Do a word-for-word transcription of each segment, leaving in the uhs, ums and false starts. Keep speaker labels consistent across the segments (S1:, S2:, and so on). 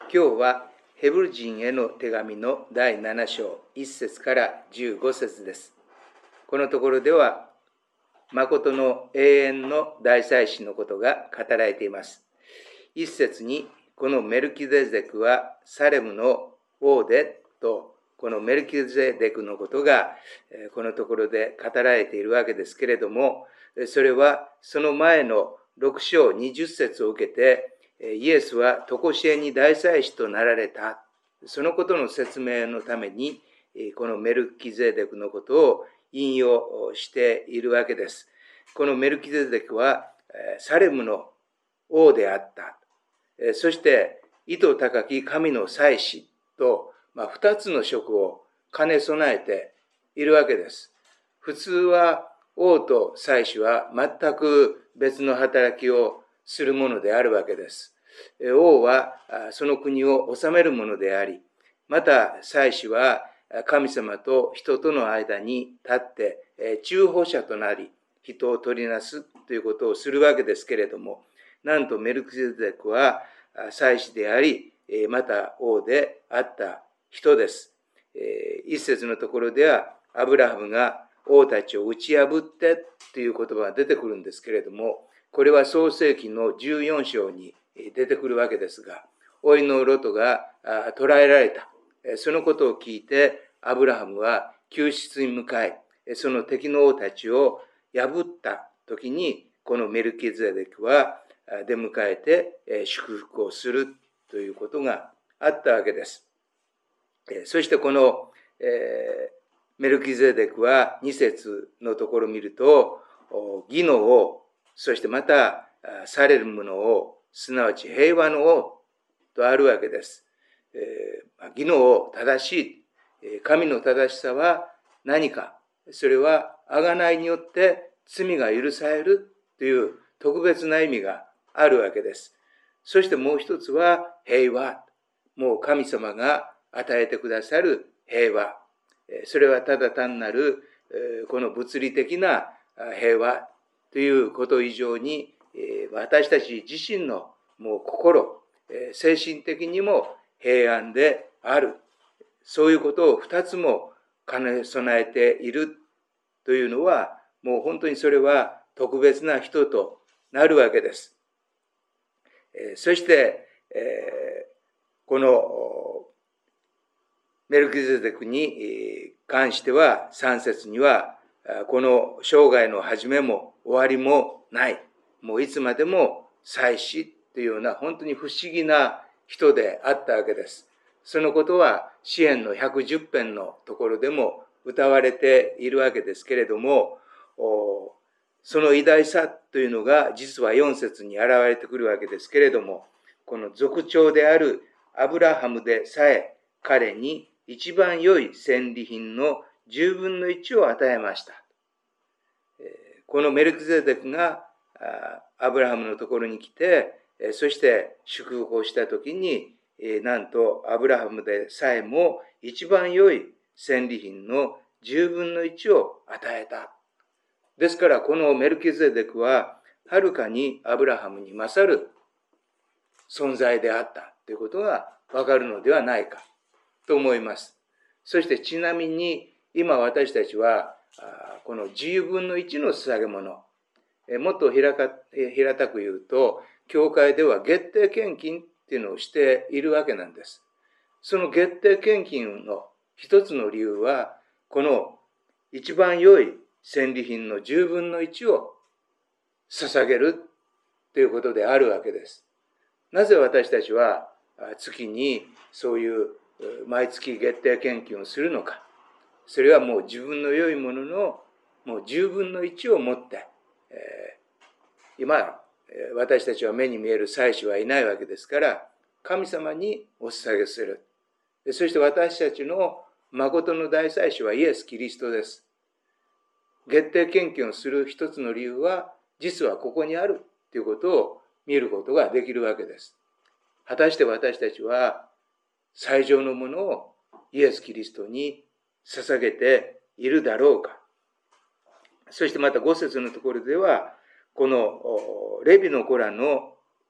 S1: 今日はヘブル人への手紙のだいなな章いっ節からじゅうご節です。このところでは、誠の永遠の大祭司のことが語られています。いっ節に、このメルキゼデクはサレムの王でと、このメルキゼデクのことがこのところで語られているわけですけれども、それはその前のろく章にじゅう節を受けて、イエスは常しえに大祭司となられた。そのことの説明のために、このメルキゼデクのことを引用しているわけです。このメルキゼデクはサレムの王であった。そして、意図高き神の祭司と、まあ、二つの職を兼ね備えているわけです。普通は王と祭司は全く別の働きをするものであるわけです。王はその国を治めるものであり、また祭司は神様と人との間に立って中保者となり、人を取りなすということをするわけですけれども、なんとメルキゼデクは祭司であり、また王であった人です。一節のところでは、アブラハムが王たちを打ち破ってという言葉が出てくるんですけれども、これは創世記のじゅうよん章に出てくるわけですが、甥のロトが捕らえられた。そのことを聞いて、アブラハムは救出に向かい、その敵の王たちを破った時に、このメルキゼデクは出迎えて祝福をするということがあったわけです。そしてこのメルキゼデクはに節のところを見ると、義の王、そしてまたサレムの王、すなわち平和の王とあるわけです。義の王、正しい。神の正しさは何か。それは贖いによって罪が許されるという特別な意味があるわけです。そしてもう一つは平和。もう神様が与えてくださる平和。それはただ単なるこの物理的な平和ということ以上に、私たち自身のもう心、精神的にも平安である。そういうことを二つも兼ね備えているというのは、もう本当にそれは特別な人となるわけです。そして、このメルキゼデクに関しては、三節には、この生涯の始めも終わりもない。もういつまでも祭司というような本当に不思議な人であったわけです。そのことは詩編のひゃくじゅう編のところでも歌われているわけですけれども、その偉大さというのが実はよん節に現れてくるわけですけれども、この族長であるアブラハムでさえ彼に一番良い戦利品のじゅうぶんのいちを与えました。このメルキゼデクがアブラハムのところに来て、そして祝福をしたときに、なんとアブラハムでさえも一番良い戦利品のじゅうぶんのいちを与えた。ですからこのメルキゼデクははるかにアブラハムに勝る存在であったということがわかるのではないかと思います。そしてちなみに今私たちはこのじゅうぶんのいちの捧げ物、もっと平たく言うと、教会では月定献金っていうのをしているわけなんです。その月定献金の一つの理由は、この一番良い戦利品のじゅうぶんのいちを捧げるということであるわけです。なぜ私たちは月にそういう毎月月定献金をするのか。それはもう自分の良いもののもうじゅうぶんのいちを持って、えー、今私たちは目に見える祭司はいないわけですから、神様にお捧げする。そして私たちの誠の大祭司はイエス・キリストです。月定献金をする一つの理由は、実はここにあるということを見ることができるわけです。果たして私たちは最上のものをイエス・キリストに捧げているだろうか。そしてまたご節のところでは、このレビの子らの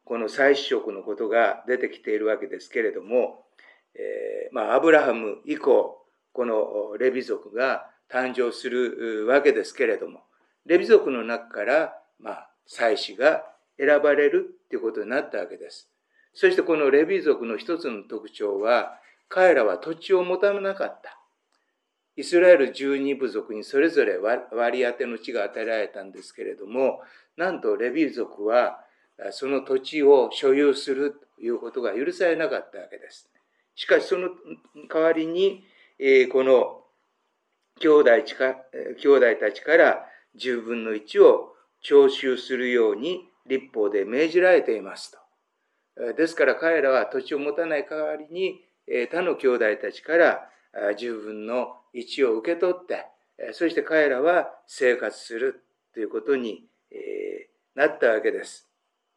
S1: この祭司職のことが出てきているわけですけれども、えー、まあ、アブラハム以降、このレビ族が誕生するわけですけれども、レビ族の中から、まあ、祭司が選ばれるということになったわけです。そしてこのレビ族の一つの特徴は、彼らは土地を持たなかった。イスラエル十二部族にそれぞれ割り当ての地が与えられたんですけれども、なんとレビ族はその土地を所有するということが許されなかったわけです。しかしその代わりに、この兄弟兄弟たちから十分の一を徴収するように律法で命じられていますと。ですから彼らは土地を持たない代わりに他の兄弟たちから十分の一を受け取って、そして彼らは生活するということになったわけです。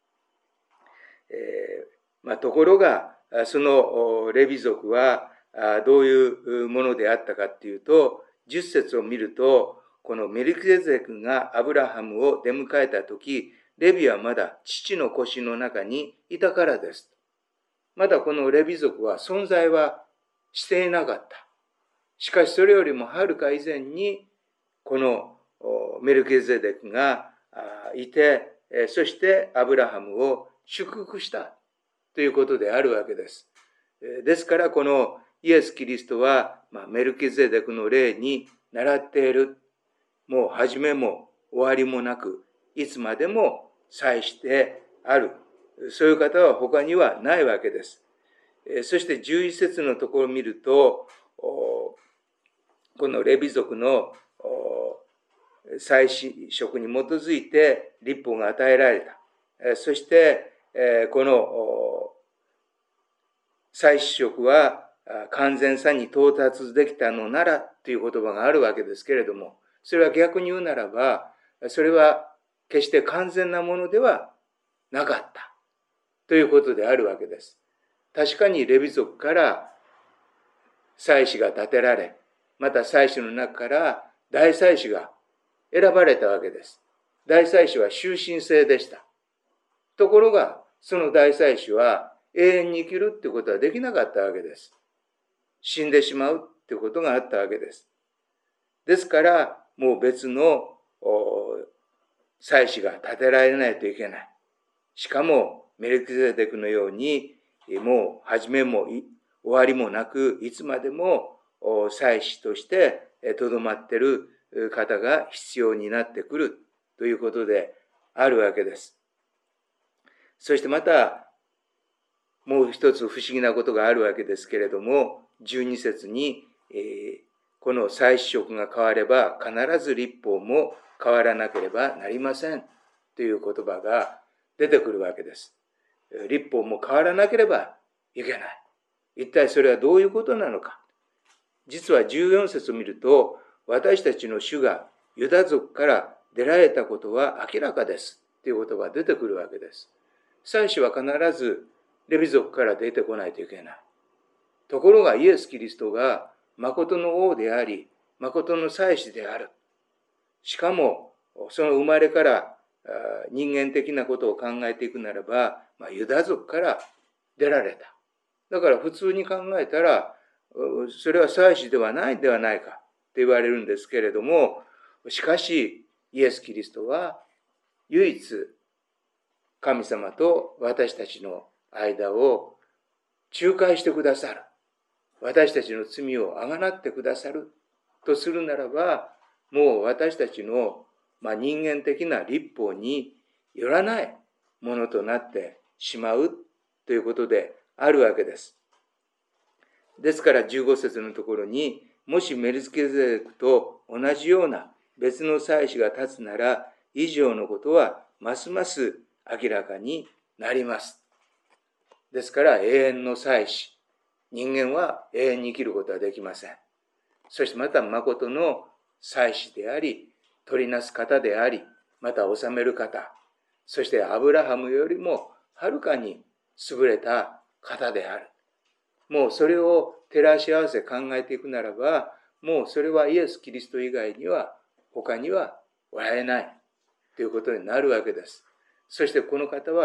S1: えーまあ、ところが、そのレビ族はどういうものであったかというと、じゅっ節を見ると、このメルキゼデクがアブラハムを出迎えたとき、レビはまだ父の腰の中にいたからです。まだこのレビ族は存在はしていなかった。しかしそれよりもはるか以前に、このメルキゼデクがいて、そしてアブラハムを祝福したということであるわけです。ですからこのイエス・キリストは、まあ、メルキゼデクの例に倣っている。もう始めも終わりもなく、いつまでも祭司である。そういう方は他にはないわけです。そしてじゅういち節のところを見ると、このレビ族の祭司職に基づいて律法が与えられた。そして、この祭司職は完全さに到達できたのならという言葉があるわけですけれども、それは逆に言うならば、それは決して完全なものではなかったということであるわけです。確かにレビ族から祭司が立てられ、また祭司の中から大祭司が選ばれたわけです。大祭司は終身制でした。ところが、その大祭司は永遠に生きるってことはできなかったわけです。死んでしまうってことがあったわけです。ですから、もう別の祭司が立てられないといけない。しかも、メルキゼデクのように、もう始めも終わりもなく、いつまでも祭司としてとどまっている方が必要になってくるということであるわけです。そしてまた、もう一つ不思議なことがあるわけですけれども、じゅうに節に、えー、この祭司職が変われば必ず律法も変わらなければなりませんという言葉が出てくるわけです。律法も変わらなければいけない。一体それはどういうことなのか。実はじゅうよん節を見ると、私たちの主がユダ族から出られたことは明らかですという言葉が出てくるわけです。祭司は必ずレビ族から出てこないといけない。ところがイエス・キリストが誠の王であり、誠の祭司である。しかも、その生まれから人間的なことを考えていくならば、まあ、ユダ族から出られた。だから普通に考えたら、それは祭司ではないではないかって言われるんですけれども、しかしイエス・キリストは唯一神様と私たちの間を仲介してくださる。私たちの罪をあがなってくださるとするならば、もう私たちの、まあ、人間的な律法によらないものとなってしまうということであるわけです。ですからじゅうご節のところに、もしメルキゼデクと同じような別の祭司が立つなら、以上のことはますます明らかになります。ですから永遠の祭司、人間は永遠に生きることはできません。そしてまた誠の祭司であり、取りなす方であり、また治める方、そしてアブラハムよりもはるかに優れた方である。もうそれを照らし合わせ考えていくならば、もうそれはイエス・キリスト以外には他にはおられないということになるわけです。そしてこの方は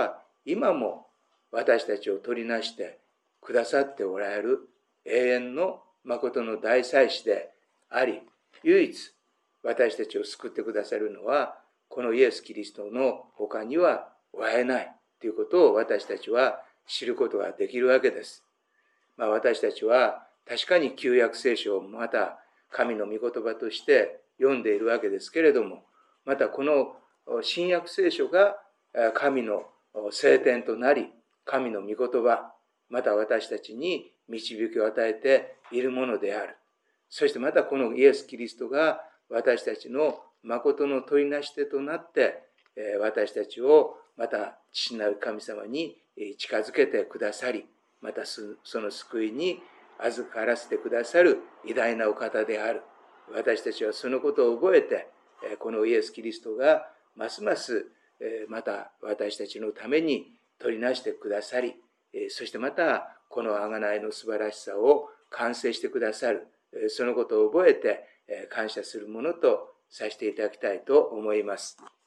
S1: 今も私たちを取りなしてくださっておられる永遠の誠の大祭司であり、唯一私たちを救ってくださるのは、このイエス・キリストの他にはおられないということを私たちは知ることができるわけです。まあ、私たちは確かに旧約聖書をまた神の御言葉として読んでいるわけですけれども、またこの新約聖書が神の聖典となり、神の御言葉、また私たちに導きを与えているものである。そしてまたこのイエス・キリストが私たちの誠の取りなし手となって、私たちをまた父なる神様に近づけてくださり、またその救いに預からせてくださる偉大なお方である。私たちはそのことを覚えて、このイエス・キリストがますますまた私たちのために取りなしてくださり、そしてまたこの贖いの素晴らしさを完成してくださる、そのことを覚えて感謝するものとさせていただきたいと思います。